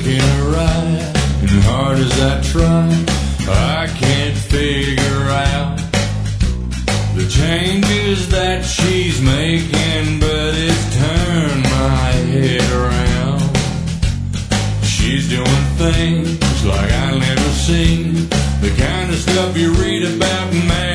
making it right. And hard as I try, I can't figure out the changes that she's making, but it's turned my head around. She's doing things like I never seen, the kind of stuff you read about in magazines.